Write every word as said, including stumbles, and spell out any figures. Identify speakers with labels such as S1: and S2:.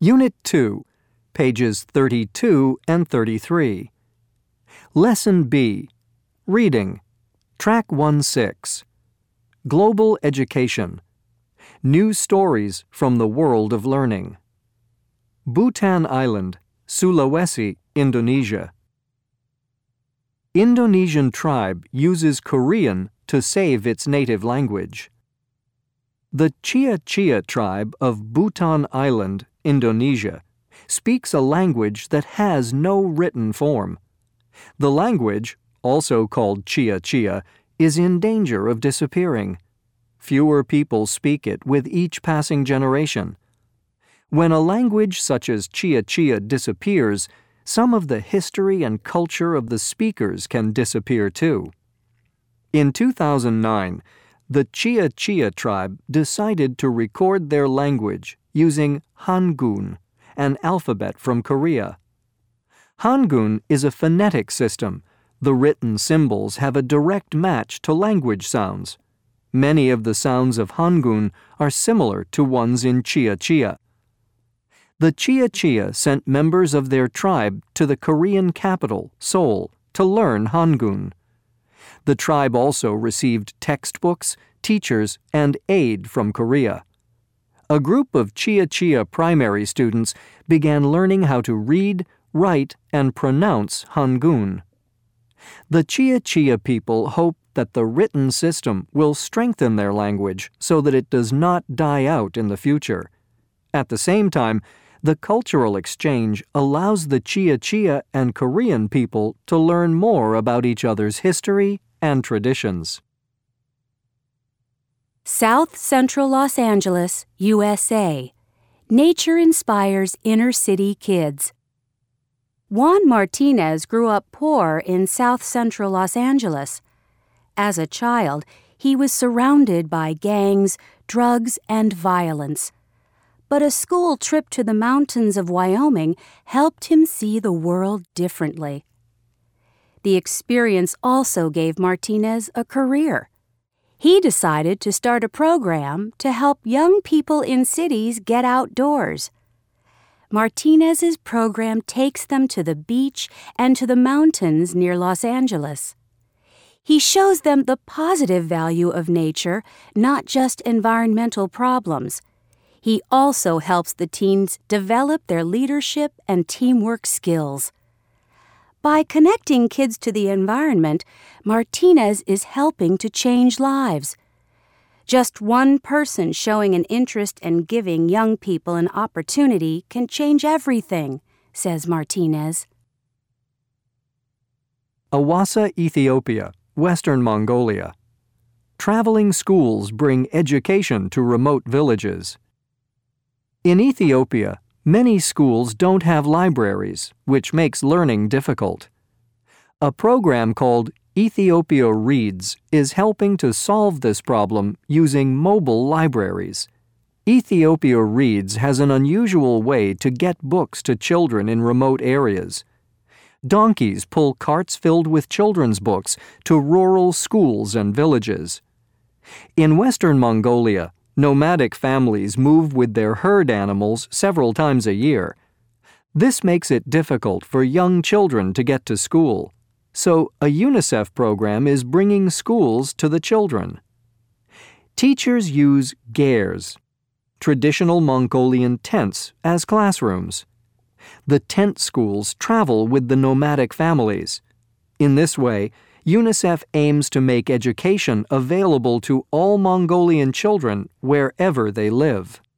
S1: Unit two, pages thirty-two and thirty-three. Lesson B, Reading, Track one six. Global Education, New Stories from the World of Learning. Butan Island, Sulawesi, Indonesia. Indonesian tribe uses Korean to save its native language. The Chia Chia tribe of Butan Island, Indonesia, speaks a language that has no written form. The language, also called Chia Chia, is in danger of disappearing. Fewer people speak it with each passing generation. When a language such as Chia Chia disappears, some of the history and culture of the speakers can disappear too. In two thousand nine, the Chia Chia tribe decided to record their language using Hangul, an alphabet from Korea. Hangul is a phonetic system. The written symbols have a direct match to language sounds. Many of the sounds of Hangul are similar to ones in Chia Chia. The Chia Chia sent members of their tribe to the Korean capital, Seoul, to learn Hangul. The tribe also received textbooks, teachers, and aid from Korea. A group of Chia Chia primary students began learning how to read, write, and pronounce Hangul. The Chia Chia people hope that the written system will strengthen their language so that it does not die out in the future. At the same time, the cultural exchange allows the Chia Chia and Korean people to learn more about each other's history and traditions.
S2: South Central Los Angeles, U S A. Nature inspires inner-city kids. Juan Martinez grew up poor in South Central Los Angeles. As a child, he was surrounded by gangs, drugs, and violence. But a school trip to the mountains of Wyoming helped him see the world differently. The experience also gave Martinez a career. He decided to start a program to help young people in cities get outdoors. Martinez's program takes them to the beach and to the mountains near Los Angeles. He shows them the positive value of nature, not just environmental problems. He also helps the teens develop their leadership and teamwork skills. By connecting kids to the environment, Martinez is helping to change lives. Just one person showing an interest and giving young people an opportunity can change everything, says Martinez.
S1: Awassa, Ethiopia, Western Mongolia. Traveling schools bring education to remote villages. In Ethiopia, many schools don't have libraries, which makes learning difficult. A program called Ethiopia Reads is helping to solve this problem using mobile libraries. Ethiopia Reads has an unusual way to get books to children in remote areas. Donkeys pull carts filled with children's books to rural schools and villages. In Western Mongolia, nomadic families move with their herd animals several times a year. This makes it difficult for young children to get to school, so a UNICEF program is bringing schools to the children. Teachers use gers, traditional Mongolian tents, as classrooms. The tent schools travel with the nomadic families. In this way, UNICEF aims to make education available to all Mongolian children wherever they live.